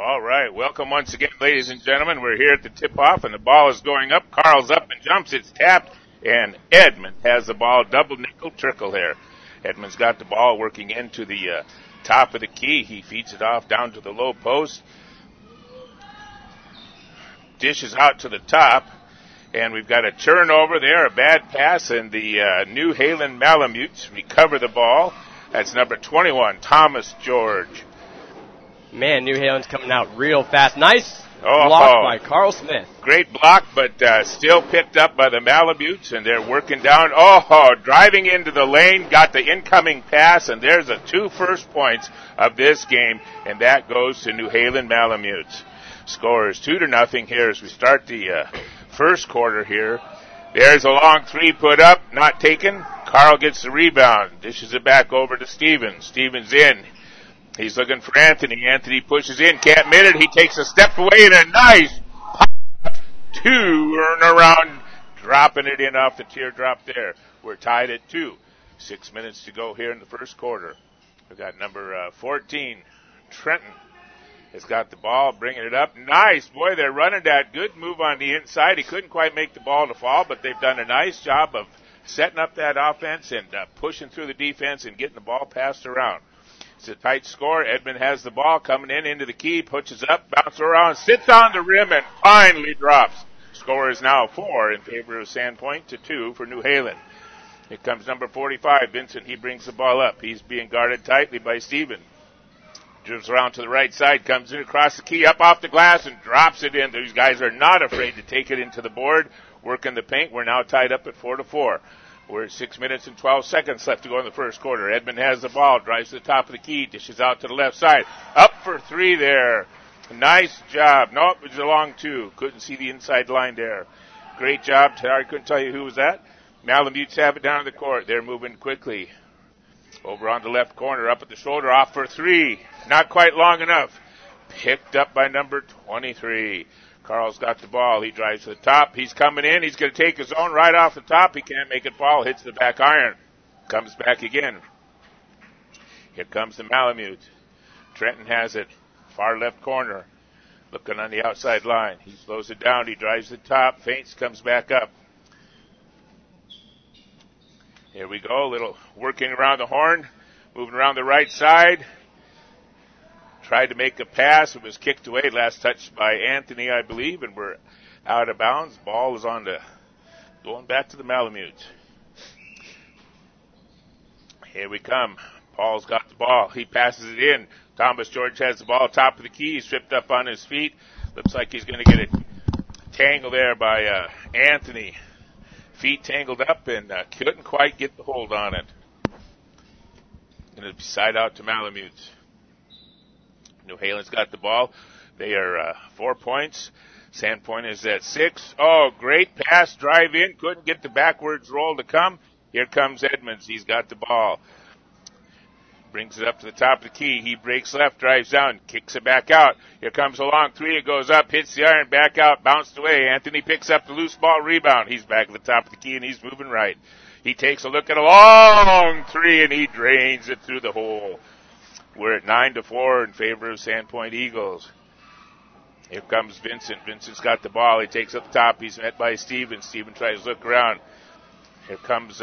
All right, welcome once again, ladies and gentlemen. We're here at the tip-off, and the ball is going up. Carl's up and jumps. It's tapped, and Edmund has the ball. Double nickel trickle here. Edmund's got the ball working into the top of the key. He feeds it off down to the low post. Dishes out to the top, and we've got a turnover there, a bad pass, and the New Halen Malamutes recover the ball. That's number 21, Thomas George. Man, New Halen's coming out real fast. Nice block by Carl Smith. Great block, but still picked up by the Malamutes, and they're working down. Driving into the lane, got the incoming pass, and there's the 2 first points of this game, and that goes to New Halen Malamutes. Score is 2-0 here as we start the first quarter here. There's a long 3 put up, not taken. Carl gets the rebound, dishes it back over to Stevens. Stevens in. He's looking for Anthony. Anthony pushes in, can't miss it. He takes a step away and a nice pop turn around, dropping it in off the teardrop there. We're tied at 2. 6 minutes to go here in the first quarter. We've got number 14, Trenton, has got the ball, bringing it up. Nice, boy, they're running that. Good move on the inside. He couldn't quite make the ball to fall, but they've done a nice job of setting up that offense and pushing through the defense and getting the ball passed around. It's a tight score. Edmund has the ball coming into the key, pushes up, bounces around, sits on the rim, and finally drops. Score is now 4 in favor of Sandpoint to 2 for New Halen. Here comes number 45, Vincent. He brings the ball up. He's being guarded tightly by Steven. Dribbles around to the right side, comes in across the key, up off the glass, and drops it in. These guys are not afraid to take it into the board, working the paint. We're now tied up at 4-4. We're at 6 minutes and 12 seconds left to go in the first quarter. Edmund has the ball, drives to the top of the key, dishes out to the left side. Up for 3 there. Nice job. Nope, it was a long 2. Couldn't see the inside line there. Great job. I couldn't tell you who was that. Malamutes have it down the court. They're moving quickly. Over on the left corner, up at the shoulder, off for 3. Not quite long enough. Picked up by number 23. Carl's got the ball. He drives to the top. He's coming in. He's going to take his own right off the top. He can't make it fall. Hits the back iron. Comes back again. Here comes the Malamute. Trenton has it. Far left corner. Looking on the outside line. He slows it down. He drives to the top. Feints. Comes back up. Here we go. A little working around the horn. Moving around the right side. Tried to make a pass. It was kicked away. Last touch by Anthony, I believe, and we're out of bounds. Ball is on the going back to the Malamutes. Here we come. Paul's got the ball. He passes it in. Thomas George has the ball, top of the key. He's tripped up on his feet. Looks like he's going to get a tangle there by Anthony. Feet tangled up and couldn't quite get the hold on it. Going to be side out to Malamutes. New Halen's got the ball. They are 4 points. Sandpoint is at 6. Oh, great pass, drive in. Couldn't get the backwards roll to come. Here comes Edmonds. He's got the ball. Brings it up to the top of the key. He breaks left, drives down, kicks it back out. Here comes a long 3. It goes up, hits the iron, back out, bounced away. Anthony picks up the loose ball rebound. He's back at the top of the key, and he's moving right. He takes a look at a long 3, and he drains it through the hole. We're at 9-4 in favor of Sandpoint Eagles. Here comes Vincent. Vincent's got the ball. He takes up the top. He's met by Steven. Steven tries to look around. Here comes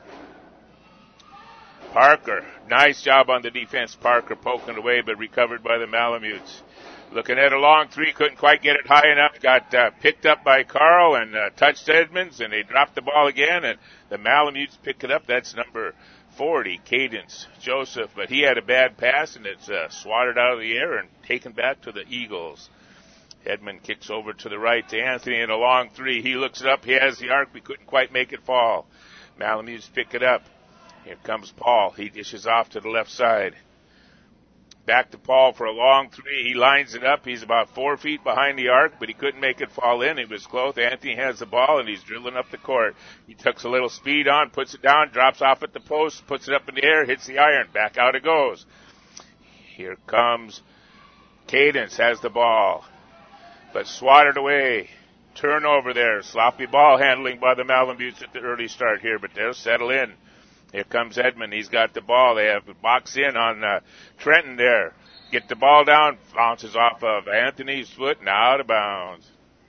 Parker. Nice job on the defense. Parker poking away, but recovered by the Malamutes. Looking at a long 3. Couldn't quite get it high enough. Got picked up by Carl and touched Edmonds, and they dropped the ball again, and the Malamutes pick it up. That's number 40, Cadence Joseph, but he had a bad pass, and it's swatted out of the air and taken back to the Eagles. Edmund kicks over to the right to Anthony in a long 3. He looks it up. He has the arc. We couldn't quite make it fall. Malamutes pick it up. Here comes Paul. He dishes off to the left side. Back to Paul for a long 3. He lines it up. He's about 4 feet behind the arc, but he couldn't make it fall in. He was close. Anthony has the ball, and he's dribbling up the court. He takes a little speed on, puts it down, drops off at the post, puts it up in the air, hits the iron. Back out it goes. Here comes Cadence, has the ball, but swatted away. Turnover there. Sloppy ball handling by the Malamutes at the early start here, but they'll settle in. Here comes Edmund. He's got the ball. They have a box in on Trenton there. Get the ball down, bounces off of Anthony's foot and out of bounds.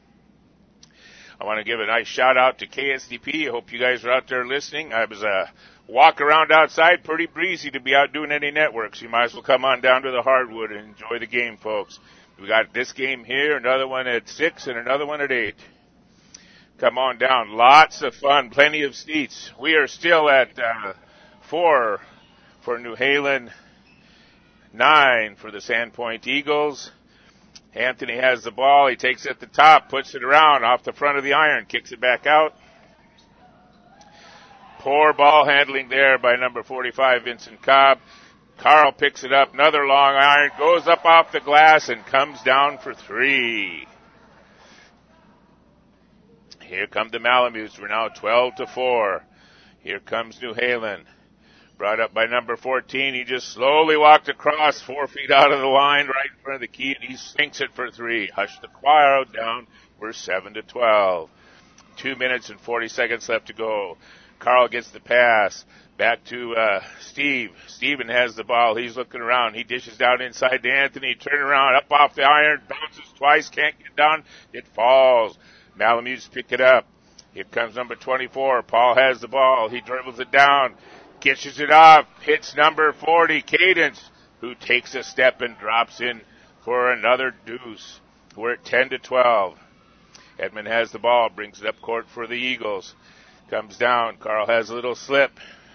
I want to give a nice shout out to KSDP. I hope you guys are out there listening. I was walk around outside, pretty breezy to be out doing any networks. You might as well come on down to the hardwood and enjoy the game, folks. We got this game here, another one at 6 and another one at 8. Come on down. Lots of fun, plenty of seats. We are still at 4 for New Halen, 9 for the Sandpoint Eagles. Anthony has the ball. He takes it at the top, puts it around off the front of the iron, kicks it back out. Poor ball handling there by number 45, Vincent Cobb. Carl picks it up. Another long iron, goes up off the glass and comes down for 3. Here come the Malamutes. We're now 12-4. Here comes New Halen. Brought up by number 14. He just slowly walked across 4 feet out of the line right in front of the key, and he sinks it for 3. Hush the choir down. We're 7-12. 2 minutes and 40 seconds left to go. Carl gets the pass. Back to Steve. Steven has the ball. He's looking around. He dishes down inside to Anthony. Turn around, up off the iron. Bounces twice. Can't get down. It falls. Malamutes pick it up. Here comes number 24. Paul has the ball. He dribbles it down. Kisses it off, hits number 40, Cadence, who takes a step and drops in for another deuce. We're at 10-12. Edmond has the ball, brings it up court for the Eagles. Comes down, Carl has a little slip.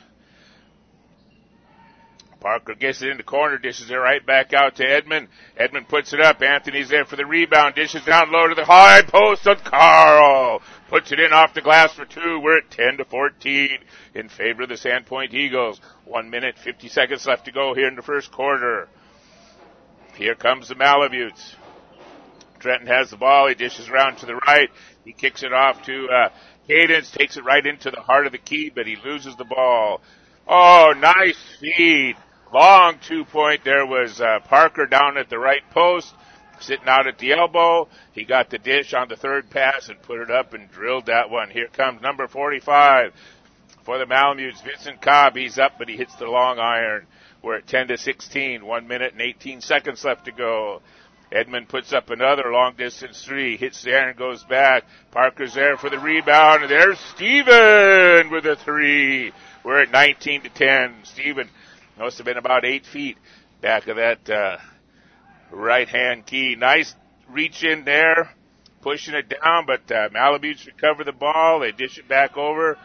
Parker gets it in the corner, dishes it right back out to Edmond. Edmond puts it up, Anthony's there for the rebound, dishes down low to the high post of Carl. Puts it in off the glass for 2. We're at 10-14 in favor of the Sandpoint Eagles. 1 minute, 50 seconds left to go here in the first quarter. Here comes the Malamutes. Trenton has the ball. He dishes around to the right. He kicks it off to Cadence. Takes it right into the heart of the key, but he loses the ball. Oh, nice feed. Long 2-point. There was Parker down at the right post. Sitting out at the elbow. He got the dish on the third pass and put it up and drilled that one. Here comes number 45 for the Malamutes. Vincent Cobb, he's up, but he hits the long iron. We're at 10-16. 1 minute and 18 seconds left to go. Edmond puts up another long-distance 3. Hits the iron, goes back. Parker's there for the rebound, and there's Steven with a 3. We're at 19-10. Steven must have been about 8 feet back of that right-hand key. Nice reach in there, pushing it down, but Malamutes recover the ball. They dish it back over.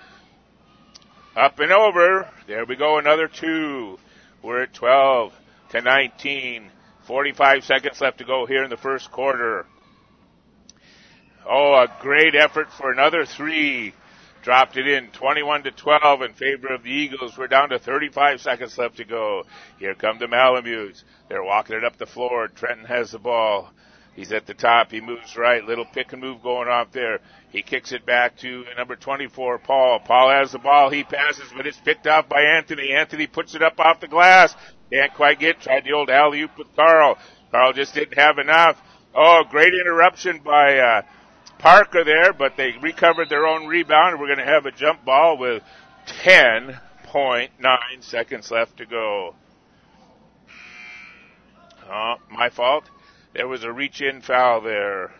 Up and over. There we go, another 2. We're at 12-19. 45 seconds left to go here in the first quarter. Oh, a great effort for another 3. Dropped it in 21-12 in favor of the Eagles. We're down to 35 seconds left to go. Here come the Malamutes. They're walking it up the floor. Trenton has the ball. He's at the top. He moves right. Little pick and move going off there. He kicks it back to number 24, Paul. Paul has the ball. He passes, but it's picked off by Anthony. Anthony puts it up off the glass. Can't quite get. Tried the old alley-oop with Carl. Carl just didn't have enough. Oh, great interruption by Parker there, but they recovered their own rebound. We're going to have a jump ball with 10.9 seconds left to go. Oh, my fault. There was a reach-in foul there.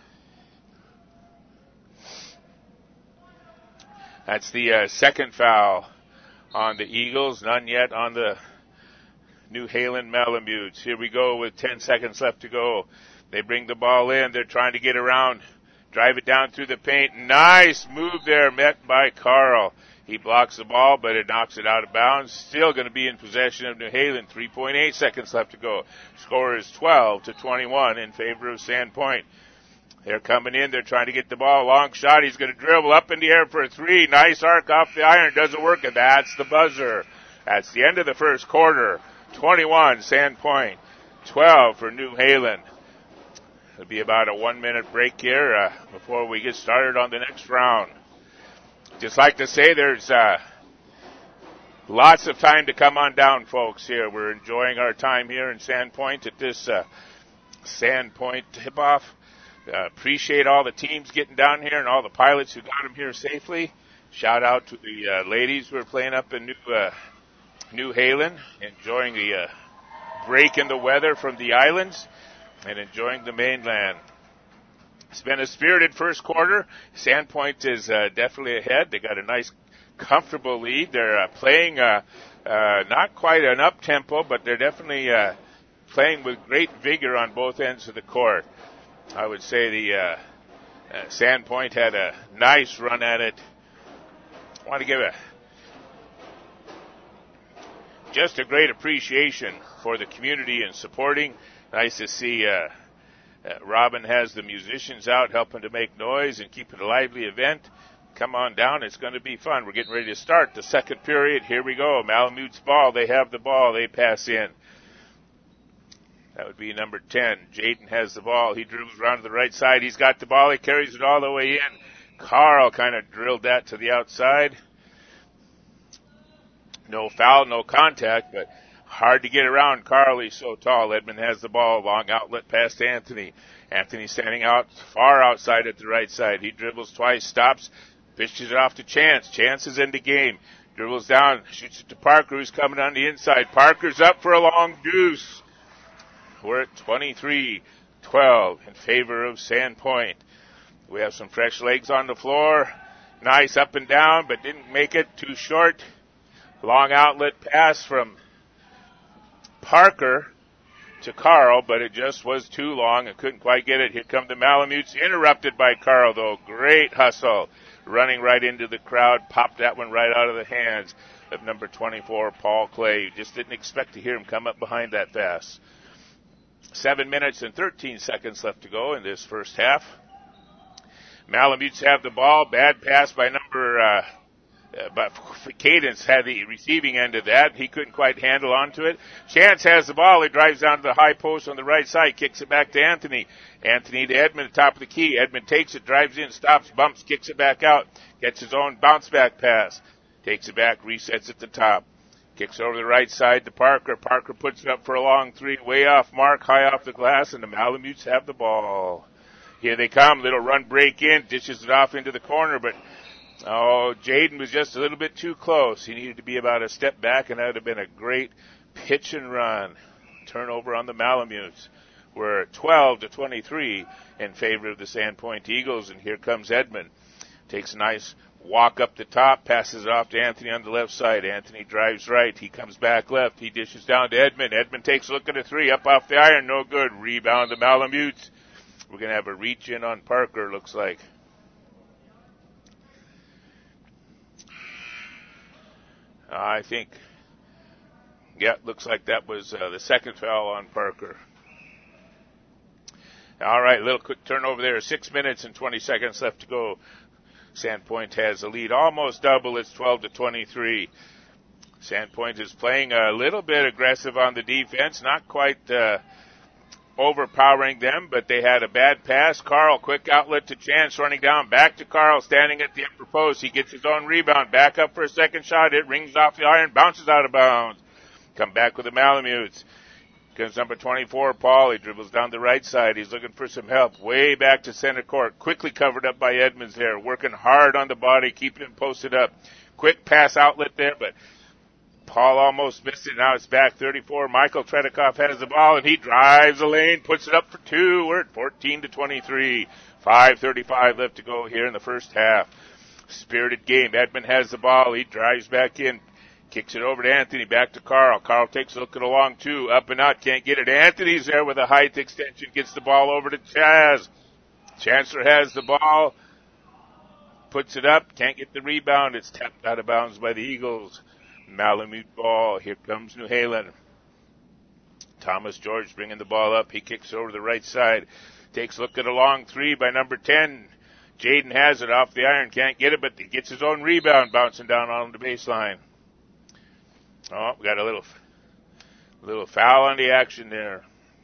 That's the second foul on the Eagles. None yet on the New Halen Malamutes. Here we go with 10 seconds left to go. They bring the ball in. They're trying to get around. Drive it down through the paint. Nice move there, met by Carl. He blocks the ball, but it knocks it out of bounds. Still going to be in possession of New Halen. 3.8 seconds left to go. Score is 12-21 in favor of Sandpoint. They're coming in. They're trying to get the ball. Long shot. He's going to dribble up in the air for a 3. Nice arc off the iron. Doesn't work, and that's the buzzer. That's the end of the first quarter. 21, Sandpoint. 12 for New Halen. It'll be about a 1 minute break here before we get started on the next round. Just like to say there's lots of time to come on down, folks, here. We're enjoying our time here in Sandpoint at this Sandpoint tip-off. Appreciate all the teams getting down here and all the pilots who got them here safely. Shout out to the ladies who are playing up in New Halen, enjoying the break in the weather from the islands and enjoying the mainland. It's been a spirited first quarter. Sandpoint is definitely ahead. They got a nice, comfortable lead. They're playing not quite an up-tempo, but they're definitely playing with great vigor on both ends of the court. I would say the Sandpoint had a nice run at it. I want to give just a great appreciation for the community and supporting. Nice to see Robin has the musicians out helping to make noise and keep it a lively event. Come on down. It's going to be fun. We're getting ready to start the second period. Here we go. Malamute's ball. They have the ball. They pass in. That would be number 10. Jaden has the ball. He dribbles around to the right side. He's got the ball. He carries it all the way in. Carl kind of drilled that to the outside. No foul, no contact, but hard to get around Carl. He's so tall. Edmond has the ball. Long outlet past Anthony. Anthony standing out far outside at the right side. He dribbles twice, stops, pitches it off to Chance. Chance is in the game. Dribbles down, shoots it to Parker, who's coming on the inside. Parker's up for a long deuce. We're at 23-12 in favor of Sandpoint. We have some fresh legs on the floor. Nice up and down, but didn't make it. Too short. Long outlet pass from Parker to Carl, but it just was too long and couldn't quite get it. Here come the Malamutes, interrupted by Carl, though. Great hustle. Running right into the crowd, popped that one right out of the hands of number 24, Paul Clay. You just didn't expect to hear him come up behind that fast. 7 minutes and 13 seconds left to go in this first half. Malamutes have the ball. Bad pass by number but Cadence had the receiving end of that. He couldn't quite handle onto it. Chance has the ball. He drives down to the high post on the right side, kicks it back to Anthony. Anthony to Edmond at the top of the key. Edmond takes it, drives in, stops, bumps, kicks it back out, gets his own bounce back pass, takes it back, resets at the top. Kicks over the right side to Parker. Parker puts it up for a long three, way off mark, high off the glass, and the Malamutes have the ball. Here they come. Little run break in, dishes it off into the corner, but Jaden was just a little bit too close. He needed to be about a step back, and that would have been a great pitch and run. Turnover on the Malamutes. We're 12-23 in favor of the Sandpoint Eagles, and here comes Edmond. Takes a nice walk up the top, passes it off to Anthony on the left side. Anthony drives right. He comes back left. He dishes down to Edmond. Edmond takes a look at a three, up off the iron, no good. Rebound the Malamutes. We're going to have a reach in on Parker, looks like. I think, looks like that was the second foul on Parker. All right, little quick turnover there. 6 minutes and 20 seconds left to go. Sandpoint has the lead, almost double. It's 12-23. Sandpoint is playing a little bit aggressive on the defense, not quite overpowering them, but they had a bad pass. Carl, quick outlet to Chance, running down, back to Carl, standing at the upper post. He gets his own rebound, back up for a second shot. It rings off the iron, bounces out of bounds. Come back with the Malamutes. Comes number 24, Paul. He dribbles down the right side. He's looking for some help. Way back to center court. Quickly covered up by Edmonds there. Working hard on the body, keeping him posted up. Quick pass outlet there, but Paul almost missed it. Now it's back 34. Michael Tretikoff has the ball, and he drives the lane, puts it up for two. We're at 14-23. 5:35 left to go here in the first half. Spirited game. Edmond has the ball. He drives back in. Kicks it over to Anthony, back to Carl. Carl takes a look at a long two, up and out, can't get it. Anthony's there with a height extension, gets the ball over to Chaz. Chancellor has the ball, puts it up, can't get the rebound. It's tapped out of bounds by the Eagles. Malamute ball. Here comes New Halen. Thomas George bringing the ball up. He kicks over the right side. Takes a look at a long three by number 10. Jaden has it off the iron, can't get it, but he gets his own rebound, bouncing down on the baseline. Oh, we got a little foul on the action there.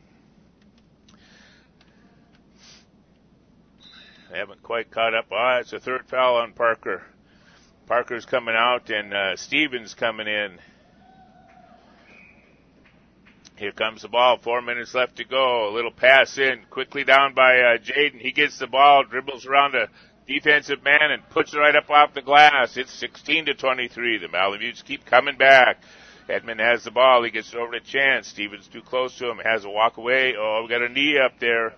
They haven't quite caught up. It's a third foul on Parker. Parker's coming out, and Stevens coming in. Here comes the ball. 4 minutes left to go. A little pass in. Quickly down by Jaden. He gets the ball, dribbles around a defensive man, and puts it right up off the glass. It's 16-23. The Malamutes keep coming back. Edmond has the ball. He gets it over to Chance. Stevens too close to him. Has a walk away. Oh, we got a knee up there.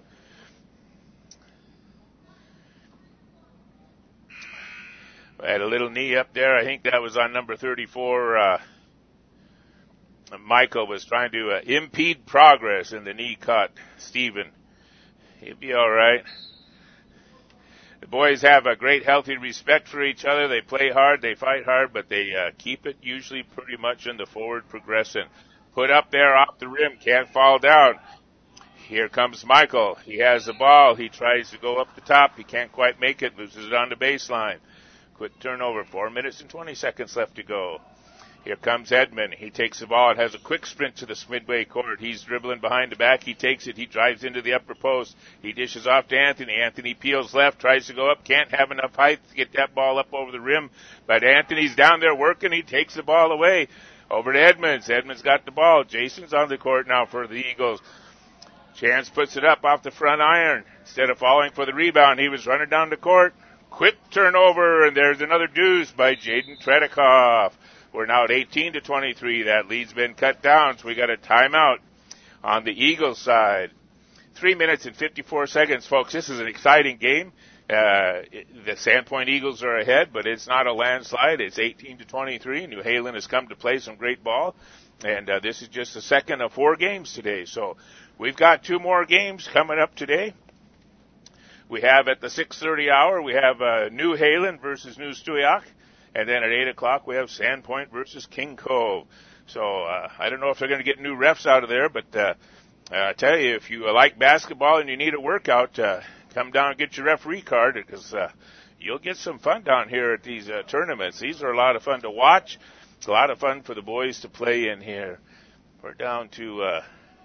We had a little knee up there. I think that was on number 34. Michael was trying to impede progress, and the knee caught Steven. He'll be all right. The boys have a great, healthy respect for each other. They play hard, they fight hard, but they keep it usually pretty much in the forward progression. Put up there off the rim, can't fall down. Here comes Michael. He has the ball. He tries to go up the top. He can't quite make it. Loses it on the baseline. Quick turnover. 4 minutes and 20 seconds left to go. Here comes Edmond. He takes the ball and has a quick sprint to the midway court. He's dribbling behind the back. He takes it. He drives into the upper post. He dishes off to Anthony. Anthony peels left, tries to go up. Can't have enough height to get that ball up over the rim. But Anthony's down there working. He takes the ball away. Over to Edmonds. Edmonds got the ball. Jason's on the court now for the Eagles. Chance puts it up off the front iron. Instead of falling for the rebound, he was running down the court. Quick turnover, and there's another deuce by Jaden Tretikoff. We're now at 18-23. That lead's been cut down, so we got a timeout on the Eagles side. 3 minutes and 54 seconds, folks. This is an exciting game. The Sandpoint Eagles are ahead, but it's not a landslide. It's 18-23. New Halen has come to play some great ball, and this is just the second of 4 games today. So we've got 2 more games coming up today. We have at the 6:30 hour, we have New Halen versus New Stuyak. And then at 8 o'clock, we have Sandpoint versus King Cove. So I don't know if they're going to get new refs out of there, but I tell you, if you like basketball and you need a workout, come down and get your referee card, because you'll get some fun down here at these tournaments. These are a lot of fun to watch. It's a lot of fun for the boys to play in here. We're down to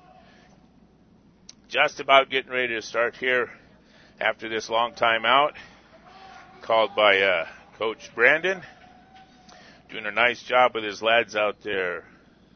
just about getting ready to start here after this long timeout called by Coach Brandon. Doing a nice job with his lads out there.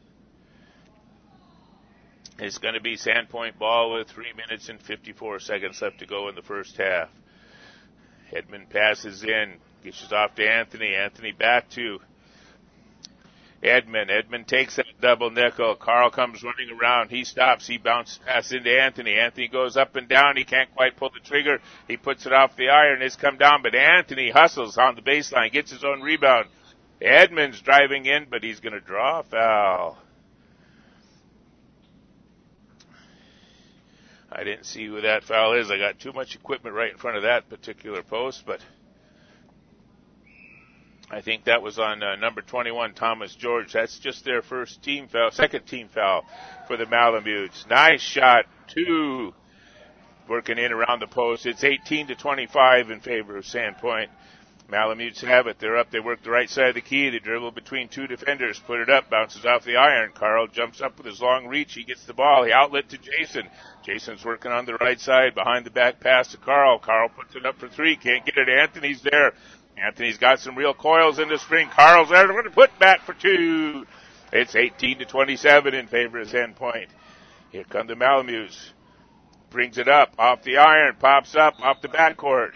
It's going to be Sandpoint ball with 3 minutes and 54 seconds left to go in the first half. Edmond passes in, dishes off to Anthony. Anthony back to Edmond. Edmond takes that double nickel. Carl comes running around. He stops. He bounces pass into Anthony. Anthony goes up and down. He can't quite pull the trigger. He puts it off the iron. It's come down, but Anthony hustles on the baseline, gets his own rebound. Edmond's driving in, but he's going to draw a foul. I didn't see who that foul is. I got too much equipment right in front of that particular post, but I think that was on number 21, Thomas George. That's just their first team foul, second team foul for the Malamutes. Nice shot, 2, working in around the post. It's 18-25 in favor of Sandpoint. Malamutes have it. They're up. They work the right side of the key. They dribble between 2 defenders, put it up, bounces off the iron. Carl jumps up with his long reach. He gets the ball. He outlet to Jason. Jason's working on the right side, behind the back pass to Carl. Carl puts it up for 3. Can't get it. Anthony's there. Anthony's got some real coils in the spring. Carl's there. They're going to put back for 2. It's 18-27 in favor of Sandpoint. Here come the Malamutes. Brings it up off the iron. Pops up off the backcourt.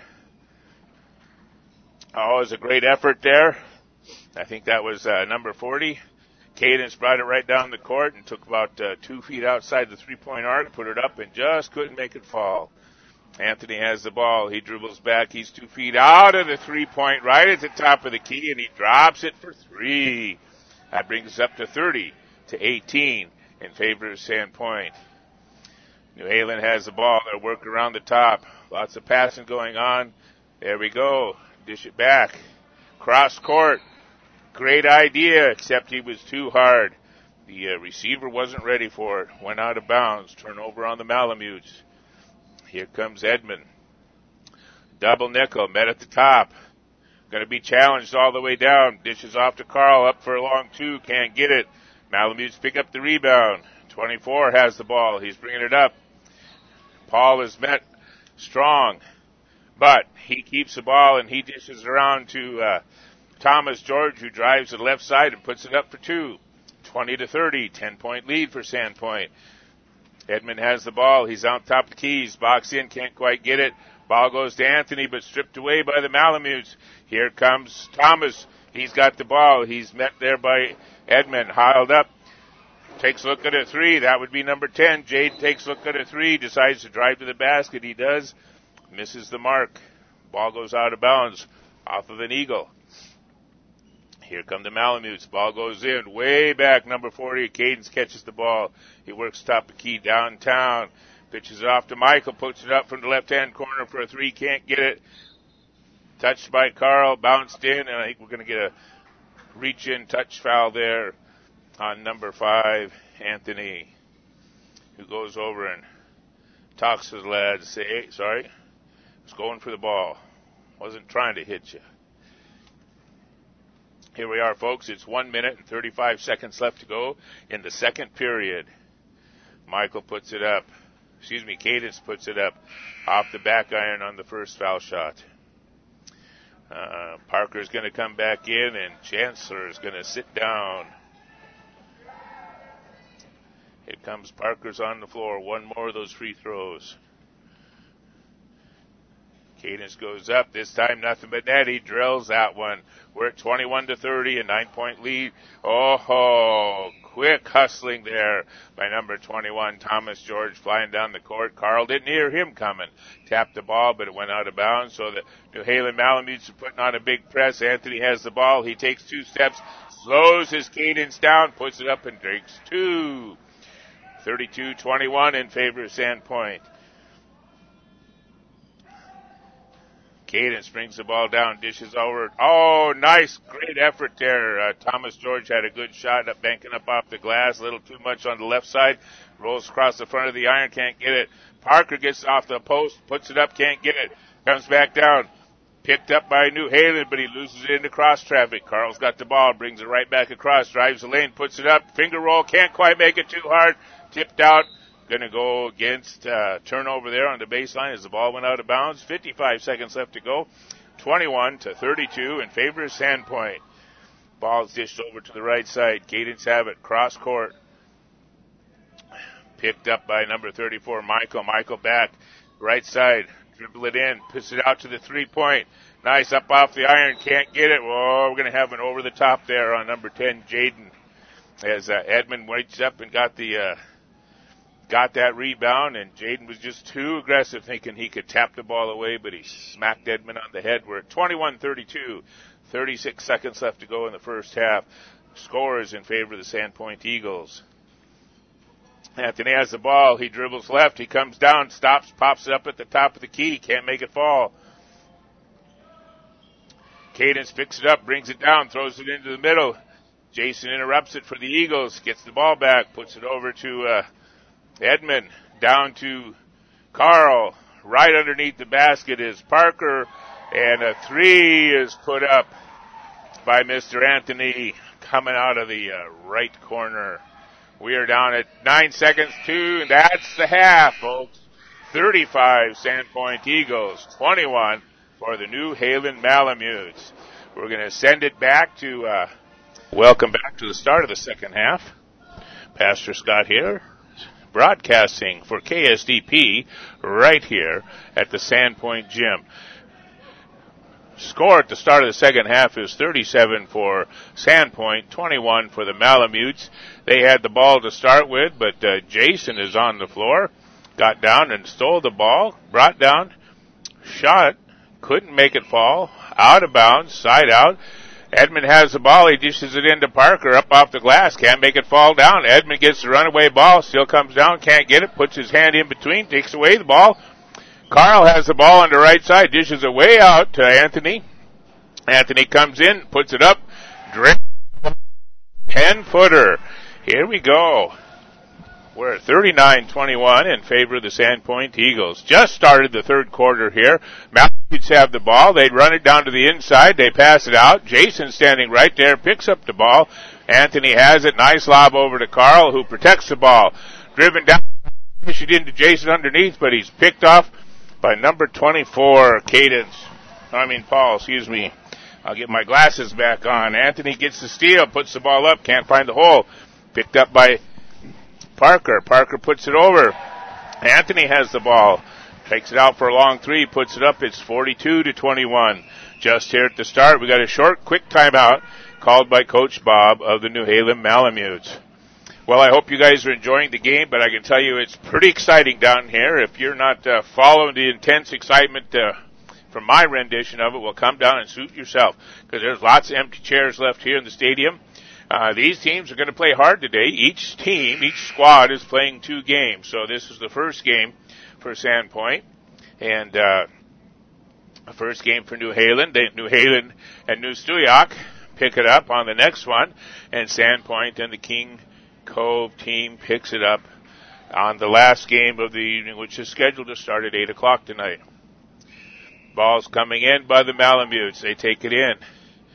Oh, it was a great effort there. I think that was number 40. Cadence brought it right down the court and took about 2 feet outside the three-point arc, put it up, and just couldn't make it fall. Anthony has the ball. He dribbles back. He's 2 feet out of the three-point, right at the top of the key, and he drops it for 3. That brings us up to 30-18 in favor of Sandpoint. New Halen has the ball. They'll work around the top. Lots of passing going on. There we go. Dish it back. Cross court. Great idea, except he was too hard. The receiver wasn't ready for it. Went out of bounds. Turnover on the Malamutes. Here comes Edmond. Double nickel. Met at the top. Going to be challenged all the way down. Dishes off to Carl. Up for a long 2. Can't get it. Malamutes pick up the rebound. 24 has the ball. He's bringing it up. Paul is met strong. But he keeps the ball and he dishes around to Thomas George, who drives to the left side and puts it up for 2. 20-30, 10-point lead for Sandpoint. Edmond has the ball. He's on top of the keys. Box in, can't quite get it. Ball goes to Anthony, but stripped away by the Malamutes. Here comes Thomas. He's got the ball. He's met there by Edmond. Heiled up. Takes a look at a three. That would be number 10. Jade takes a look at a three. Decides to drive to the basket. He does. Misses the mark. Ball goes out of bounds off of an eagle. Here come the Malamutes. Ball goes in. Way back, number 40. Cadence catches the ball. He works top of key downtown. Pitches it off to Michael. Puts it up from the left-hand corner for a three. Can't get it. Touched by Carl. Bounced in. And I think we're going to get a reach-in touch foul there on number 5, Anthony, who goes over and talks to the lads. Say, hey, sorry. I was going for the ball. Wasn't trying to hit you. Here we are, folks. It's 1 minute and 35 seconds left to go in the second period. Michael puts it up. Cadence puts it up off the back iron on the first foul shot. Parker's going to come back in, and Chancellor is going to sit down. Here comes Parker's on the floor. One more of those free throws. Cadence goes up. This time nothing but net. He drills that one. We're at 21-30, a 9-point lead. Oh, quick hustling there by number 21, Thomas George, flying down the court. Carl didn't hear him coming. Tapped the ball, but it went out of bounds. So the New Haven Malamutes are putting on a big press. Anthony has the ball. He takes 2 steps, slows his cadence down, puts it up and drinks 2. 32-21 in favor of Sandpoint. Cadence brings the ball down, dishes over. Oh, nice, great effort there. Thomas George had a good shot up, banking up off the glass. A little too much on the left side. Rolls across the front of the iron, can't get it. Parker gets off the post, puts it up, can't get it. Comes back down. Picked up by New Haven, but he loses it into cross traffic. Carl's got the ball, brings it right back across, drives the lane, puts it up. Finger roll, can't quite make it too hard. Tipped out. Going to go against turnover there on the baseline as the ball went out of bounds. 55 seconds left to go. 21-32 in favor of Sandpoint. Ball's dished over to the right side. Cadence have it. Cross court. Picked up by number 34, Michael. Michael back. Right side. Dribble it in. Puts it out to the 3-point. Nice up off the iron. Can't get it. Whoa, we're going to have an over the top there on number 10, Jaden. As Edmond waits up and got that rebound, and Jaden was just too aggressive, thinking he could tap the ball away, but he smacked Edmond on the head. We're at 21-32, 36 seconds left to go in the first half. Score is in favor of the Sandpoint Eagles. Anthony has the ball. He dribbles left. He comes down, stops, pops it up at the top of the key. Can't make it fall. Cadence picks it up, brings it down, throws it into the middle. Jason interrupts it for the Eagles, gets the ball back, puts it over to Edmond, down to Carl. Right underneath the basket is Parker, and a 3 is put up by Mr. Anthony coming out of the right corner. We are down at 9 seconds and that's the half, folks. 35 Sandpoint Eagles, 21 for the New Haven Malamutes. We're going to send it back to welcome back to the start of the second half. Pastor Scott here, broadcasting for KSDP right here at the Sandpoint Gym. Score at the start of the second half is 37 for Sandpoint, 21 for the Malamutes. They had the ball to start with, but Jason is on the floor, got down and stole the ball, brought down, shot, couldn't make it fall, out of bounds, side out. Edmond has the ball. He dishes it into Parker up off the glass. Can't make it fall down. Edmond gets the runaway ball. Still comes down. Can't get it. Puts his hand in between. Takes away the ball. Carl has the ball on the right side. Dishes it way out to Anthony. Anthony comes in. Puts it up. 10-footer. Here we go. We're at 39-21 in favor of the Sandpoint Eagles. Just started the third quarter here. Malamutes have the ball. They run it down to the inside. They pass it out. Jason standing right there, picks up the ball. Anthony has it. Nice lob over to Carl, who protects the ball. Driven down, issued into Jason underneath, but he's picked off by number 24, Paul, excuse me. I'll get my glasses back on. Anthony gets the steal, puts the ball up, can't find the hole. Picked up by Parker. Parker puts it over. Anthony has the ball. Takes it out for a long three, puts it up. It's 42-21. Just here at the start, we got a short, quick timeout called by Coach Bob of the New Haven Malamutes. Well, I hope you guys are enjoying the game, but I can tell you it's pretty exciting down here. If you're not following the intense excitement from my rendition of it, well, come down and suit yourself, because there's lots of empty chairs left here in the stadium. These teams are going to play hard today. Each squad is playing 2 games. So this is the first game for Sandpoint, and the first game for New Haven. New Haven and New Stuyak pick it up on the next one, and Sandpoint and the King Cove team picks it up on the last game of the evening, which is scheduled to start at 8 o'clock tonight. Ball's coming in by the Malamutes. They take it in.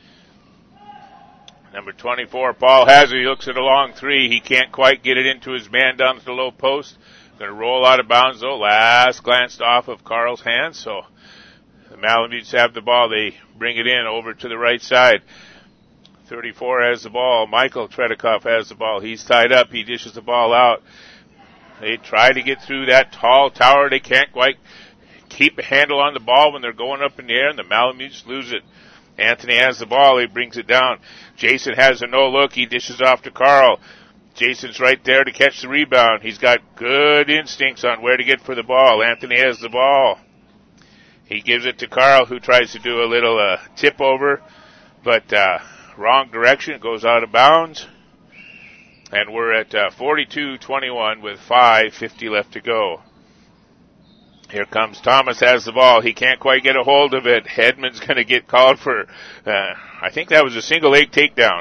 Number 24, Paul Hazard, he looks at a long three. He can't quite get it into his man down to the low post. Going to roll out of bounds, though. Last glanced off of Carl's hand, so the Malamutes have the ball. They bring it in over to the right side. 34 has the ball. Michael Tredikoff has the ball. He's tied up. He dishes the ball out. They try to get through that tall tower. They can't quite keep a handle on the ball when they're going up in the air, and the Malamutes lose it. Anthony has the ball. He brings it down. Jason has a no-look. He dishes off to Carl. Jason's right there to catch the rebound. He's got good instincts on where to get for the ball. Anthony has the ball. He gives it to Carl, who tries to do a little tip over, but wrong direction. It goes out of bounds. And we're at 42-21 with 5:50 left to go. Here comes Thomas, has the ball. He can't quite get a hold of it. Edmund's going to get called for, I think that was a single leg takedown.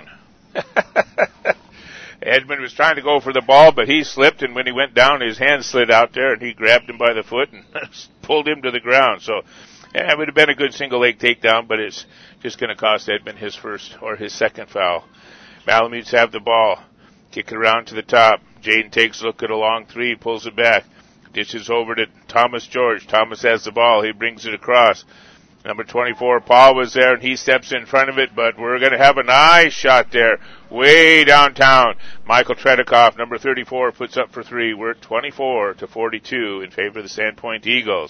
Edmund was trying to go for the ball, but he slipped, and when he went down, his hand slid out there, and he grabbed him by the foot and pulled him to the ground. So, yeah, it would have been a good single leg takedown, but it's just going to cost Edmund his first or his second foul. Malamutes have the ball. Kick it around to the top. Jaden takes a look at a long three, pulls it back. Dishes over to Thomas George. Thomas has the ball. He brings it across. Number 24, Paul was there, and he steps in front of it, but we're going to have a nice shot there way downtown. Michael Tredikoff, number 34, puts up for three. We're at 24-42 in favor of the Sandpoint Eagles.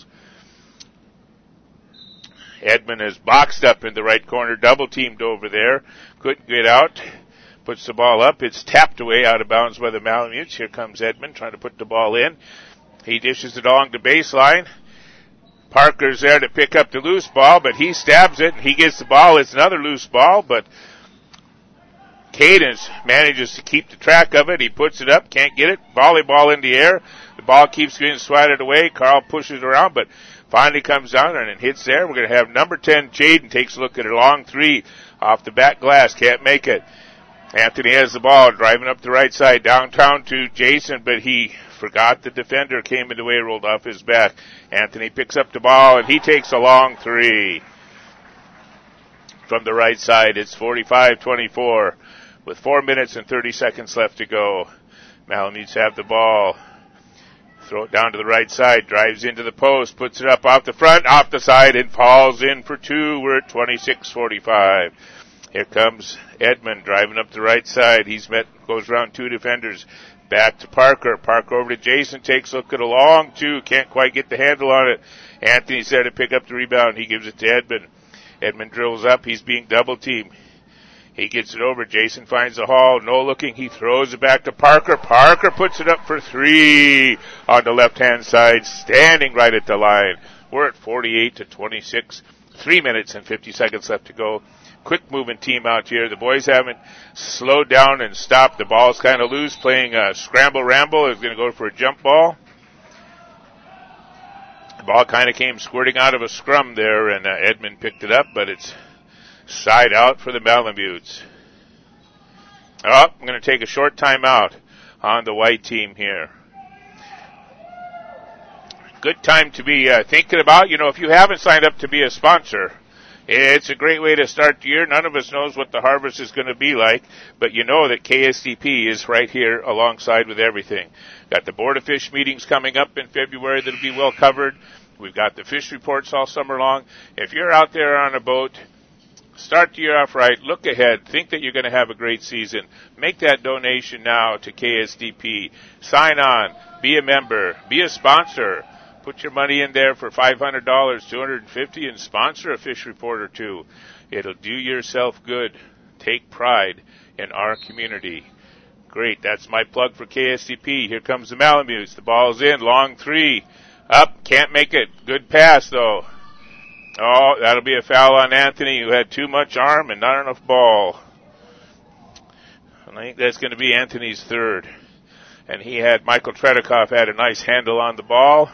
Edmund is boxed up in the right corner, double-teamed over there. Couldn't get out. Puts the ball up. It's tapped away out of bounds by the Malamutes. Here comes Edmund trying to put the ball in. He dishes it along the baseline. Parker's there to pick up the loose ball, but he stabs it, and he gets the ball. It's another loose ball, but Cadence manages to keep the track of it. He puts it up, can't get it. Volleyball in the air. The ball keeps getting swatted away. Carl pushes it around, but finally comes down and it hits there. We're going to have number 10, Jaden, takes a look at a long three off the back glass. Can't make it. Anthony has the ball, driving up the right side, downtown to Jason, but he forgot the defender, came in the way, rolled off his back. Anthony picks up the ball, and he takes a long three from the right side. It's 45-24 with 4 minutes and 30 seconds left to go. Malamutes have the ball. Throw it down to the right side, drives into the post, puts it up off the front, off the side, and falls in for two. We're at 26-45. Here comes Edmund driving up the right side. Goes around two defenders. Back to Parker. Parker over to Jason. Takes a look at a long two. Can't quite get the handle on it. Anthony's there to pick up the rebound. He gives it to Edmund. Edmund drills up. He's being double-teamed. He gets it over. Jason finds the hall. No looking. He throws it back to Parker. Parker puts it up for three on the left-hand side, standing right at the line. We're at 48-26. 3 minutes and 50 seconds left to go. Quick moving team out here. The boys haven't slowed down and stopped. The ball's kind of loose, playing a scramble-ramble. Is going to go for a jump ball. The ball kind of came squirting out of a scrum there, and Edmund picked it up, but it's side out for the Malamutes. I'm going to take a short timeout on the white team here. Good time to be thinking about, if you haven't signed up to be a sponsor, it's a great way to start the year. None of us knows what the harvest is going to be like, but you know that KSDP is right here alongside with everything. Got the Board of Fish meetings coming up in February that'll be well covered. We've got the fish reports all summer long. If you're out there on a boat, start the year off right. Look ahead. Think that you're going to have a great season. Make that donation now to KSDP. Sign on. Be a member. Be a sponsor. Put your money in there for $500, $250, and sponsor a fish report or two. It'll do yourself good. Take pride in our community. Great, that's my plug for KSTP. Here comes the Malamutes. The ball's in, long three. Up, can't make it. Good pass, though. Oh, that'll be a foul on Anthony, who had too much arm and not enough ball. I think that's going to be Anthony's third. And Michael Tretikoff had a nice handle on the ball.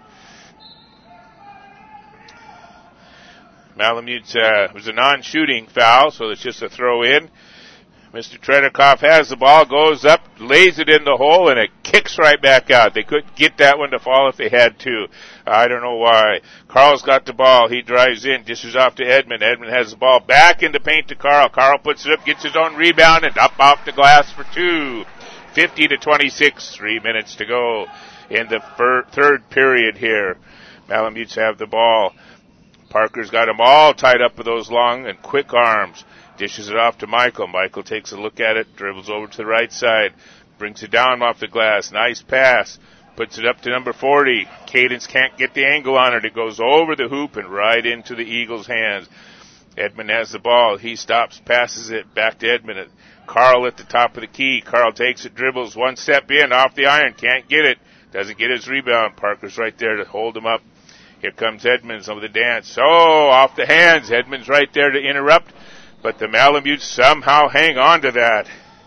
Malamutes was a non-shooting foul, so it's just a throw in. Mr. Tretikoff has the ball, goes up, lays it in the hole, and it kicks right back out. They couldn't get that one to fall if they had to. I don't know why. Carl's got the ball. He drives in, dishes off to Edmund. Edmund has the ball back in the paint to Carl. Carl puts it up, gets his own rebound, and up off the glass for two. 50-26, 3 minutes to go in the third period here. Malamutes have the ball. Parker's got them all tied up with those long and quick arms. Dishes it off to Michael. Michael takes a look at it, dribbles over to the right side, brings it down off the glass. Nice pass. Puts it up to number 40. Cadence can't get the angle on it. It goes over the hoop and right into the Eagles' hands. Edmund has the ball. He stops, passes it back to Edmund. Carl at the top of the key. Carl takes it, dribbles, one step in, off the iron. Can't get it. Doesn't get his rebound. Parker's right there to hold him up. Here comes Edmonds over the dance. Oh, off the hands. Edmonds right there to interrupt. But the Malamutes somehow hang on to that.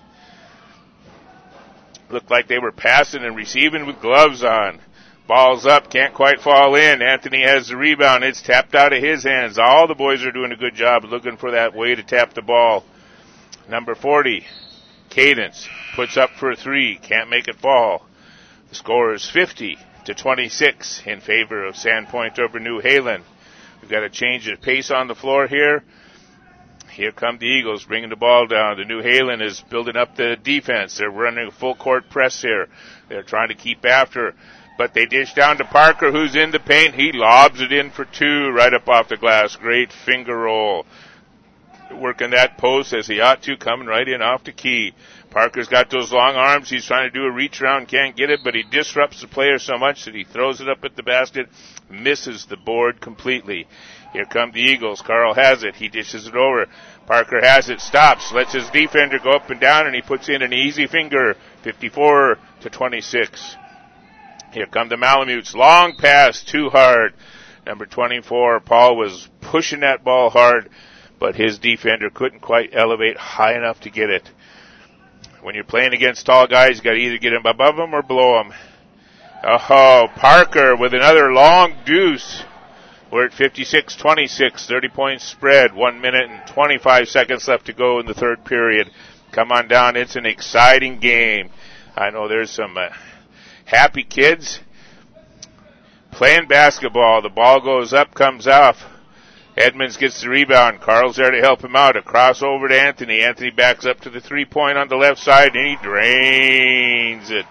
Looked like they were passing and receiving with gloves on. Ball's up, can't quite fall in. Anthony has the rebound. It's tapped out of his hands. All the boys are doing a good job looking for that way to tap the ball. Number 40, Cadence, puts up for a three. Can't make it fall. The score is 50-26 in favor of Sandpoint over New Halen. We've got to change the pace on the floor here. Here come the Eagles bringing the ball down. The New Halen is building up the defense. They're running a full court press here. They're trying to keep after. But they dish down to Parker, who's in the paint. He lobs it in for two right up off the glass. Great finger roll. Working that post as he ought to, coming right in off the key. Parker's got those long arms. He's trying to do a reach around, can't get it, but he disrupts the player so much that he throws it up at the basket, misses the board completely. Here come the Eagles. Carl has it. He dishes it over. Parker has it, stops, lets his defender go up and down, and he puts in an easy finger, 54-26. Here come the Malamutes. Long pass, too hard. Number 24, Paul was pushing that ball hard, but his defender couldn't quite elevate high enough to get it. When you're playing against tall guys, you got to either get them above them or below them. Oh, Parker with another long deuce. We're at 56-26, 30-point spread, 1 minute and 25 seconds left to go in the third period. Come on down, it's an exciting game. I know there's some happy kids playing basketball. The ball goes up, comes off. Edmonds gets the rebound. Carl's there to help him out. A cross over to Anthony. Anthony backs up to the three-point on the left side, and he drains it.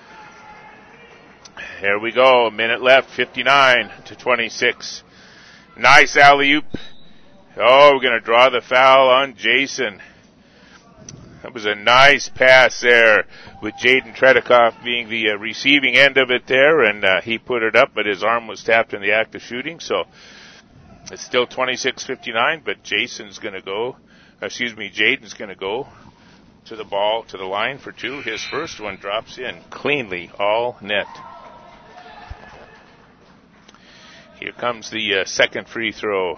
Here we go. A minute left, 59-26. Nice alley-oop. Oh, we're going to draw the foul on Jason. That was a nice pass there with Jaden Tretikoff being the receiving end of it there, and he put it up, but his arm was tapped in the act of shooting, so it's still 26-59, but Jaden's going to go to the ball, to the line for two. His first one drops in cleanly, all net. Here comes the second free throw.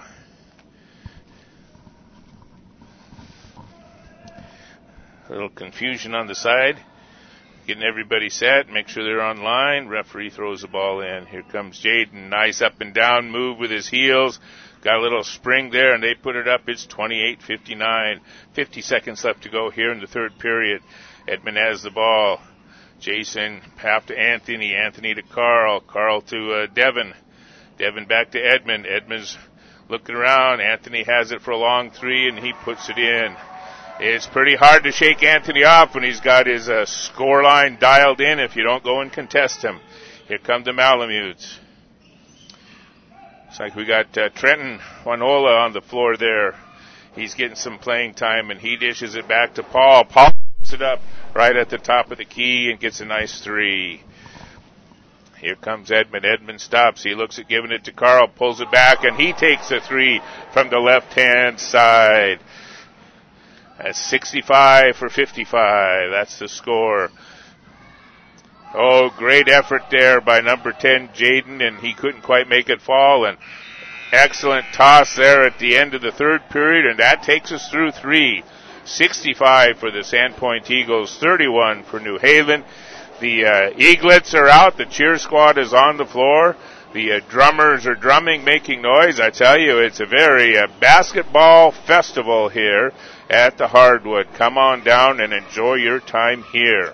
A little confusion on the side. Getting everybody set. Make sure they're on line. Referee throws the ball in. Here comes Jaden. Nice up and down move with his heels. Got a little spring there, and they put it up. It's 28-59. 50 seconds left to go here in the third period. Edmund has the ball. Jason, half to Anthony. Anthony to Carl. Carl to Devin. Devin back to Edmund. Edmund's looking around. Anthony has it for a long three, and he puts it in. It's pretty hard to shake Anthony off when he's got his score line dialed in if you don't go and contest him. Here come the Malamutes. Looks like we got Trenton Wanola on the floor there. He's getting some playing time, and he dishes it back to Paul. Paul puts it up right at the top of the key and gets a nice three. Here comes Edmund. Edmund stops. He looks at giving it to Carl, pulls it back, and he takes a three from the left-hand side. That's 65 for 55. That's the score. Oh, great effort there by number 10, Jaden, and he couldn't quite make it fall. And excellent toss there at the end of the third period, and that takes us through three. 65 for the Sandpoint Eagles, 31 for New Haven. The Eaglets are out. The cheer squad is on the floor. The drummers are drumming, making noise. I tell you, it's a very basketball festival here at the Hardwood. Come on down and enjoy your time here.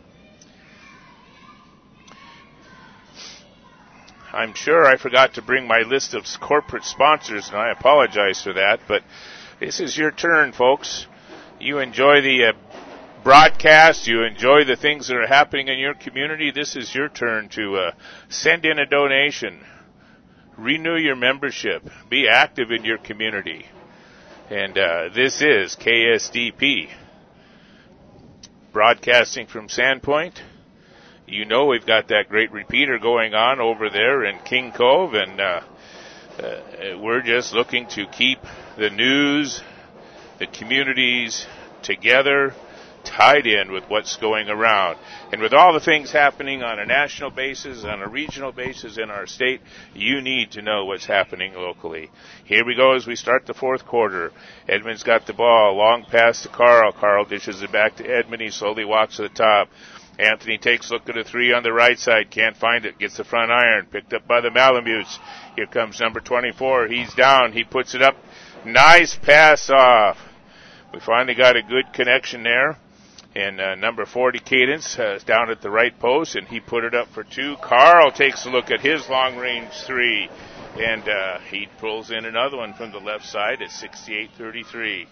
I'm sure I forgot to bring my list of corporate sponsors, and I apologize for that, but this is your turn, folks. You enjoy the broadcast, you enjoy the things that are happening in your community. This is your turn to send in a donation, renew your membership, be active in your community. And this is KSDP, broadcasting from Sandpoint. You know we've got that great repeater going on over there in King Cove, and we're just looking to keep the news, the communities together, tied in with what's going around. And with all the things happening on a national basis, on a regional basis in our state, you need to know what's happening locally. Here we go as we start the fourth quarter. Edmund's got the ball, long pass to Carl. Carl dishes it back to Edmund. He slowly walks to the top. Anthony takes a look at a three on the right side. Can't find it. Gets the front iron. Picked up by the Malamutes. Here comes number 24. He's down. He puts it up. Nice pass off. We finally got a good connection there. And number 40, Cadence, down at the right post, and he put it up for two. Carl takes a look at his long-range three, and he pulls in another one from the left side at 68-33.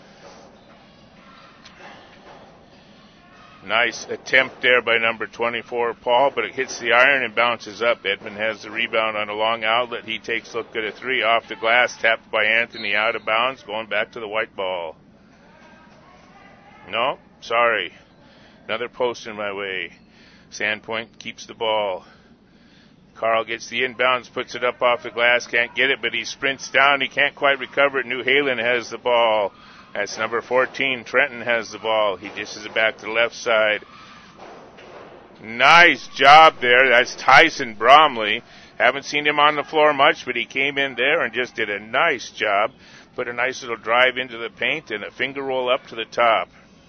Nice attempt there by number 24, Paul, but it hits the iron and bounces up. Edmund has the rebound on a long outlet. He takes a look at a three off the glass, tapped by Anthony, out of bounds, going back to the white ball. No, sorry. Another post in my way. Sandpoint keeps the ball. Carl gets the inbounds, puts it up off the glass, can't get it, but he sprints down. He can't quite recover it. New Haven has the ball. That's number 14. Trenton has the ball. He dishes it back to the left side. Nice job there. That's Tyson Bromley. Haven't seen him on the floor much, but he came in there and just did a nice job. Put a nice little drive into the paint and a finger roll up to the top.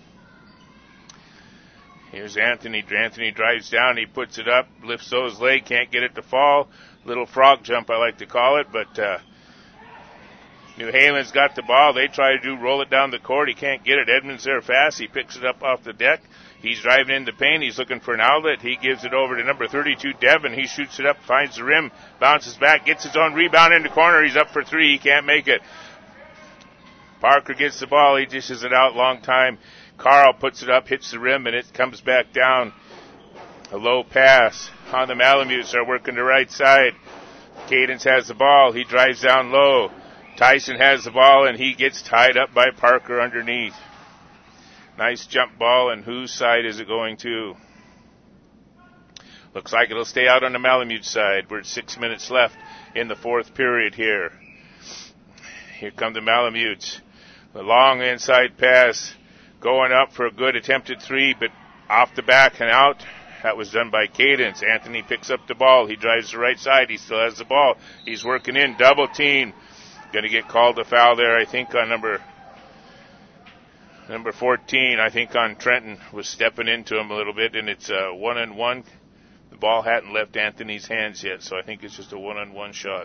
Here's Anthony. Anthony drives down. He puts it up, lifts those leg, can't get it to fall. Little frog jump, I like to call it, but New Haven's got the ball. They try to roll it down the court. He can't get it. Edmund's there fast. He picks it up off the deck. He's driving into paint. He's looking for an outlet. He gives it over to number 32, Devin. He shoots it up, finds the rim, bounces back, gets his own rebound in the corner. He's up for three. He can't make it. Parker gets the ball. He dishes it out long time. Carl puts it up, hits the rim, and it comes back down. A low pass on the Malamutes. Are working the right side. Cadence has the ball. He drives down low. Tyson has the ball, and he gets tied up by Parker underneath. Nice jump ball, and whose side is it going to? Looks like it'll stay out on the Malamute side. We're at 6 minutes left in the fourth period here. Here come the Malamutes. The long inside pass going up for a good attempted three, but off the back and out. That was done by Cadence. Anthony picks up the ball. He drives the right side. He still has the ball. He's working in. Double team. Going to get called a foul there, I think, on number 14. I think on Trenton was stepping into him a little bit, and it's a 1-on-1. The ball hadn't left Anthony's hands yet, so I think it's just a 1-on-1 shot.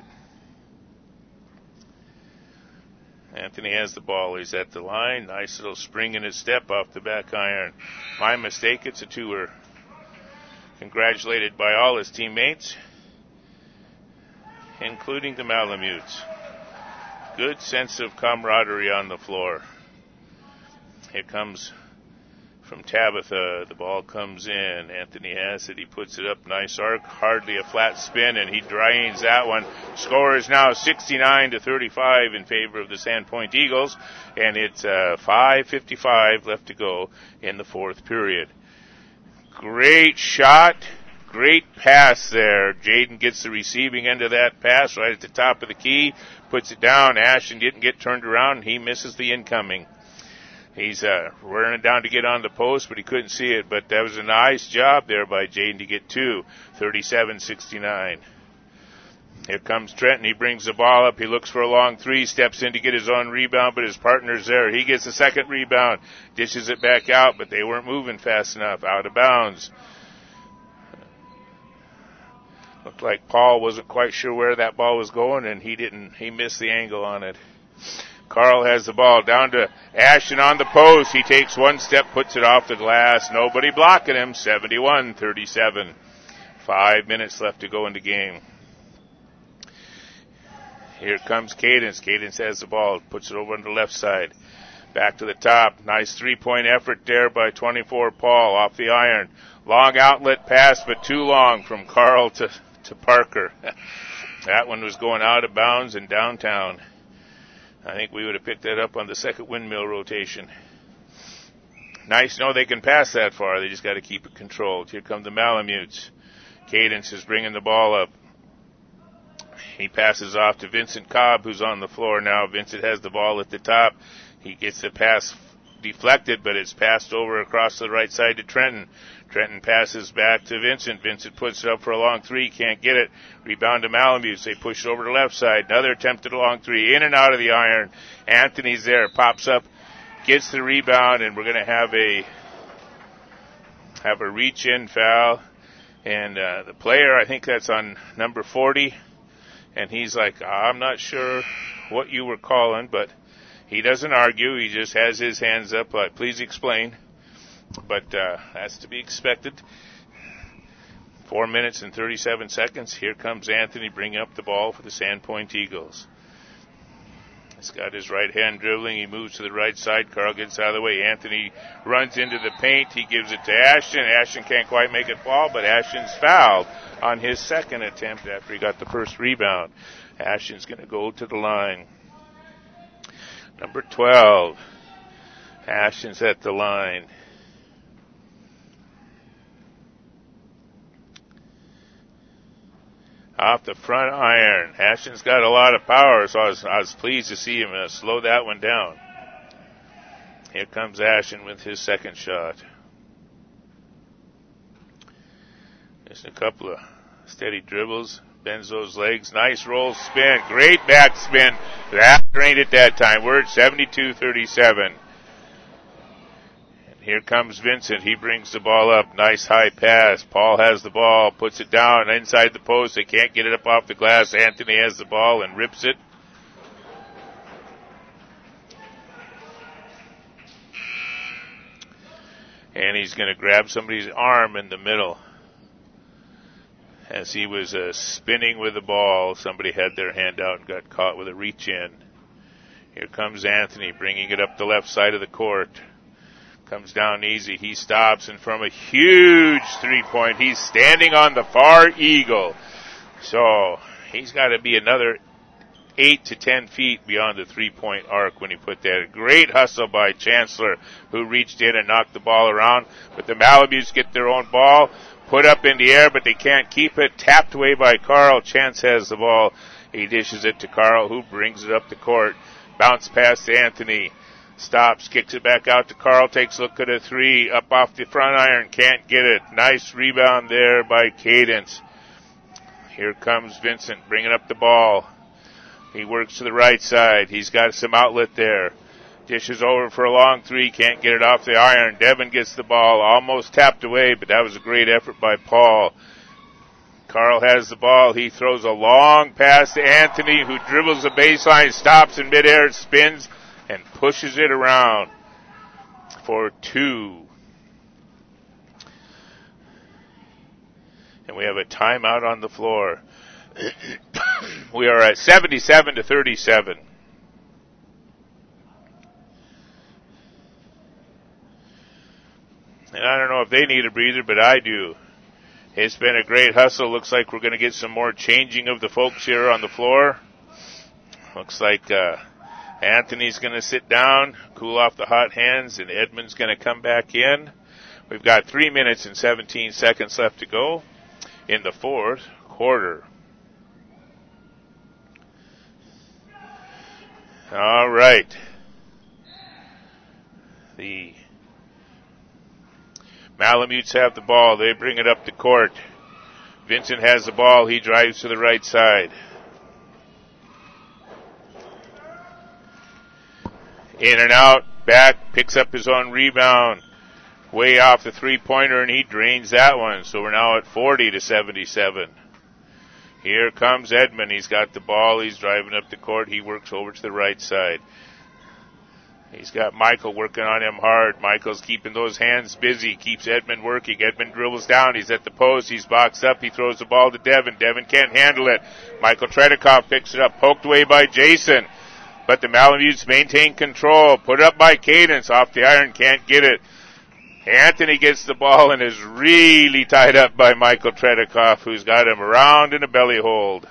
Anthony has the ball. He's at the line. Nice little spring in his step off the back iron. My mistake. It's a twoer. Congratulated by all his teammates, including the Malamutes. Good sense of camaraderie on the floor. Here comes from Tabitha. The ball comes in. Anthony has it. He puts it up. Nice arc. Hardly a flat spin, and he drains that one. Score is now 69-35 in favor of the Sandpoint Eagles, and it's 5:55 left to go in the fourth period. Great shot. great pass there. Jaden gets the receiving end of that pass right at the top of the key, puts it down. Ashton didn't get turned around. He misses the incoming. He's running down to get on the post, but he couldn't see it. But that was a nice job there by Jaden to get 2, 37-69. Here comes Trenton. He brings the ball up. He looks for a long 3, steps in to get his own rebound, but his partner's there. He gets a second rebound, dishes it back out, but they weren't moving fast enough. Out of bounds. Looked like Paul wasn't quite sure where that ball was going, and he missed the angle on it. Carl has the ball down to Ashton on the post. He takes one step, puts it off the glass. Nobody blocking him. 71-37. 5 minutes left to go in the game. Here comes Cadence. Cadence has the ball, puts it over on the left side. Back to the top. Nice 3-point effort there by 24 Paul off the iron. Long outlet pass, but too long from Carl to Parker. That one was going out of bounds and downtown. I think we would have picked that up on the second windmill rotation. Nice. No, they can pass that far. They just got to keep it controlled. Here come the Malamutes. Cadence is bringing the ball up. He passes off to Vincent Cobb, who's on the floor now. Vincent has the ball at the top. He gets the pass deflected, but it's passed over across the right side to Trenton. Trenton passes back to Vincent. Vincent puts it up for a long 3. Can't get it. Rebound to Malamutes. They push it over to the left side. Another attempted long 3. In and out of the iron. Anthony's there. Pops up. Gets the rebound, and we're going to have a reach-in foul. And the player, I think that's on number 40. And he's like, I'm not sure what you were calling, but he doesn't argue. He just has his hands up, like, please explain. But that's to be expected. 4 minutes and 37 seconds. Here comes Anthony bringing up the ball for the Sandpoint Eagles. He's got his right hand dribbling. He moves to the right side. Carl gets out of the way. Anthony runs into the paint. He gives it to Ashton. Ashton can't quite make it fall, but Ashton's fouled on his second attempt after he got the first rebound. Ashton's going to go to the line. Number 12. Ashton's at the line. Off the front iron. Ashton's got a lot of power, so I was pleased to see him slow that one down. Here comes Ashton with his second shot. Just a couple of steady dribbles. Bends those legs. Nice roll spin. Great back spin. That drained it that time. We're at 72-37. Here comes Vincent. He brings the ball up. Nice high pass. Paul has the ball. Puts it down inside the post. They can't get it up off the glass. Anthony has the ball and rips it. And he's going to grab somebody's arm in the middle. As he was spinning with the ball, somebody had their hand out and got caught with a reach in. Here comes Anthony bringing it up the left side of the court. Comes down easy. He stops, and from a huge 3-point, he's standing on the far eagle. So he's got to be another 8 to 10 feet beyond the 3-point arc when he put that. Great hustle by Chancellor, who reached in and knocked the ball around. But the Malamutes get their own ball, put up in the air, but they can't keep it. Tapped away by Carl. Chance has the ball. He dishes it to Carl, who brings it up the court. Bounce pass to Anthony. Stops, kicks it back out to Carl, takes a look at a 3, up off the front iron, can't get it. Nice rebound there by Cadence. Here comes Vincent, bringing up the ball. He works to the right side. He's got some outlet there. Dishes over for a long 3, can't get it off the iron. Devin gets the ball, almost tapped away, but that was a great effort by Paul. Carl has the ball. He throws a long pass to Anthony, who dribbles the baseline, stops in midair, spins, and pushes it around for 2. And we have a timeout on the floor. We are at 77-37. And I don't know if they need a breather, but I do. It's been a great hustle. Looks like we're going to get some more changing of the folks here on the floor. Looks like Anthony's going to sit down, cool off the hot hands, and Edmund's going to come back in. We've got 3 minutes and 17 seconds left to go. in the fourth quarter. All right. The Malamutes have the ball. They bring it up the court. Vincent has the ball. He drives to the right side. In and out. Back. Picks up his own rebound. Way off the three-pointer, and he drains that one. So we're now at 40-77. Here comes Edmond. He's got the ball. He's driving up the court. He works over to the right side. He's got Michael working on him hard. Michael's keeping those hands busy. Keeps Edmond working. Edmond dribbles down. He's at the post. He's boxed up. He throws the ball to Devin. Devin can't handle it. Michael Tretikov picks it up. Poked away by Jason. But the Malamutes maintain control. Put up by Cadence. Off the iron. Can't get it. Anthony gets the ball and is really tied up by Michael Tretikov, who's got him around in a belly hold.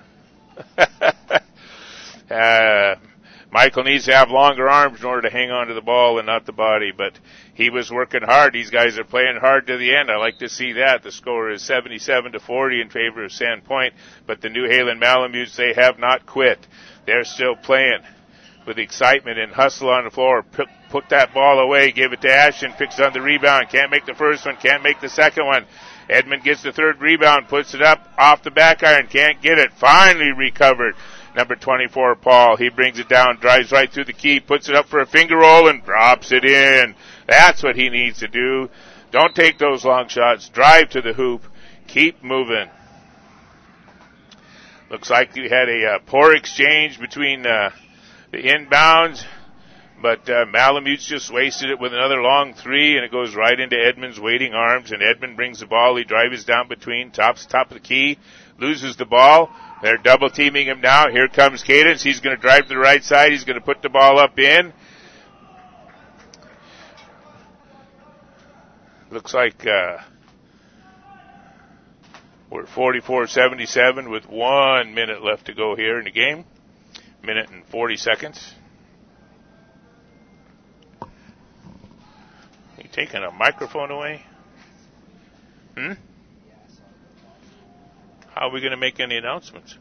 Michael needs to have longer arms in order to hang on to the ball and not the body, but he was working hard. These guys are playing hard to the end. I like to see that. The score is 77-40 in favor of Sandpoint, but the New Halen Malamutes, they have not quit. They're still playing with excitement and hustle on the floor. Put that ball away, give it to Ashton, picks on the rebound, can't make the first one, can't make the second one. Edmond gets the third rebound, puts it up off the back iron, can't get it, finally recovered. Number 24, Paul, he brings it down, drives right through the key, puts it up for a finger roll and drops it in. That's what he needs to do. Don't take those long shots, drive to the hoop, keep moving. Looks like we had a poor exchange between the inbounds, but Malamutes just wasted it with another long three, and it goes right into Edmond's waiting arms, and Edmond brings the ball. He drives down between, top of the key, loses the ball. They're double-teaming him now. Here comes Cadence. He's going to drive to the right side. He's going to put the ball up in. Looks like we're 44-77 with 1 minute left to go here in the game. Minute and 40 seconds. You taking a microphone away? How are we going to make any announcements?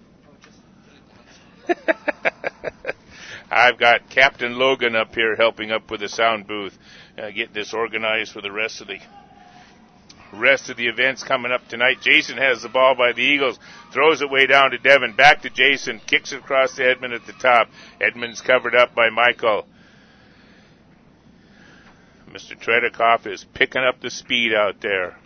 I've got Captain Logan up here helping up with the sound booth, get this organized for the rest of the events coming up tonight. Jason has the ball by the Eagles, throws it way down to Devin, back to Jason, kicks it across to Edmond at the top. Edmond's covered up by Michael. Mr. Tretikov is picking up the speed out there.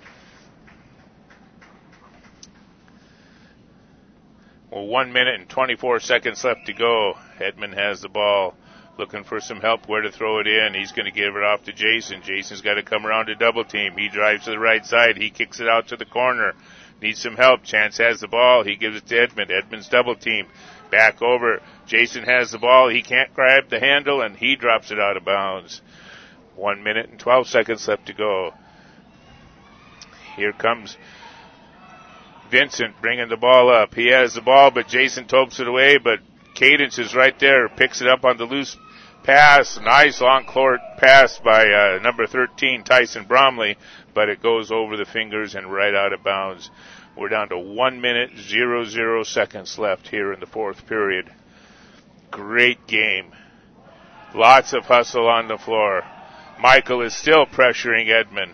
Well, 1 minute and 24 seconds left to go. Edmond has the ball, looking for some help where to throw it in. He's going to give it off to Jason. Jason's got to come around to double team. He drives to the right side. He kicks it out to the corner. Needs some help. Chance has the ball. He gives it to Edmond. Edmond's double team. Back over. Jason has the ball. He can't grab the handle, and he drops it out of bounds. 1 minute and 12 seconds left to go. Here comes Vincent bringing the ball up. He has the ball, but Jason topes it away, but Cadence is right there, picks it up on the loose pass. Nice long court pass by number 13, Tyson Bromley, but it goes over the fingers and right out of bounds. We're down to 1 minute, 00 seconds left here in the fourth period. Great game. Lots of hustle on the floor. Michael is still pressuring Edmond.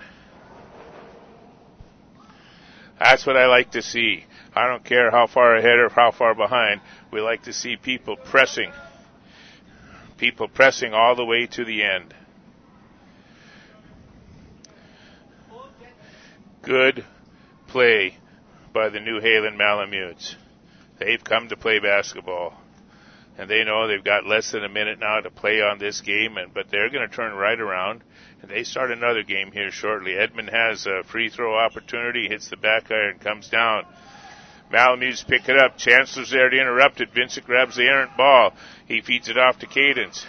That's what I like to see. I don't care how far ahead or how far behind. We like to see people pressing all the way to the end. Good play by the New Halen Malamutes. They've come to play basketball, and they know they've got less than a minute now to play on this game, but they're going to turn right around, and they start another game here shortly. Edmond has a free throw opportunity, hits the back iron, comes down. Malamutes pick it up. Chancellor's there to interrupt it. Vincent grabs the errant ball. He feeds it off to Cadence.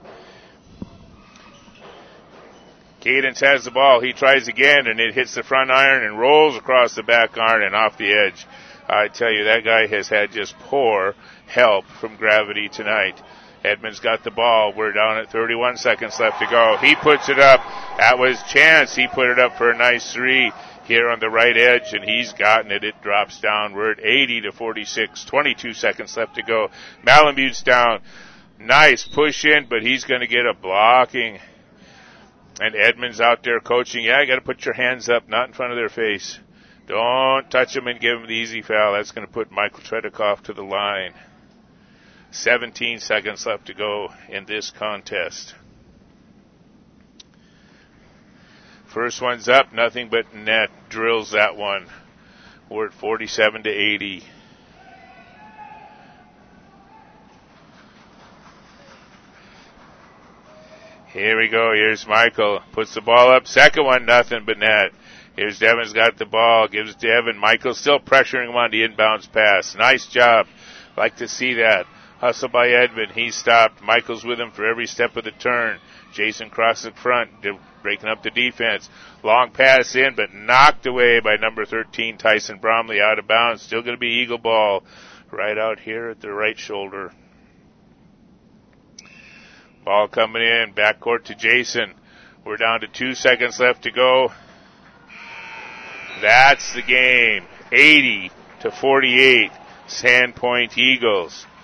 Cadence has the ball. He tries again, and it hits the front iron and rolls across the back iron and off the edge. I tell you, that guy has had just poor help from gravity tonight. Edmond's got the ball. We're down at 31 seconds left to go. He puts it up. That was Chance. He put it up for a nice three. here on the right edge, and he's gotten it. It drops downward, 80-46, 22 seconds left to go. Malamute's down. Nice push in, but he's going to get a blocking. And Edmonds out there coaching. Yeah, you got to put your hands up, not in front of their face. Don't touch him and give him the easy foul. That's going to put Michael Tredikoff to the line. 17 seconds left to go in this contest. First one's up, nothing but net. Drills that one. We're at 47-80. Here we go. Here's Michael. Puts the ball up. Second one, nothing but net. Here's Devin's got the ball. Gives Devin. Michael still pressuring him on the inbounds pass. Nice job. Like to see that. Hustle by Edmund. He stopped. Michael's with him for every step of the turn. Jason crosses the front, breaking up the defense. Long pass in, but knocked away by number 13, Tyson Bromley, out of bounds. Still going to be Eagle ball right out here at the right shoulder. Ball coming in, backcourt to Jason. We're down to 2 seconds left to go. That's the game. 80-48, Sandpoint Eagles.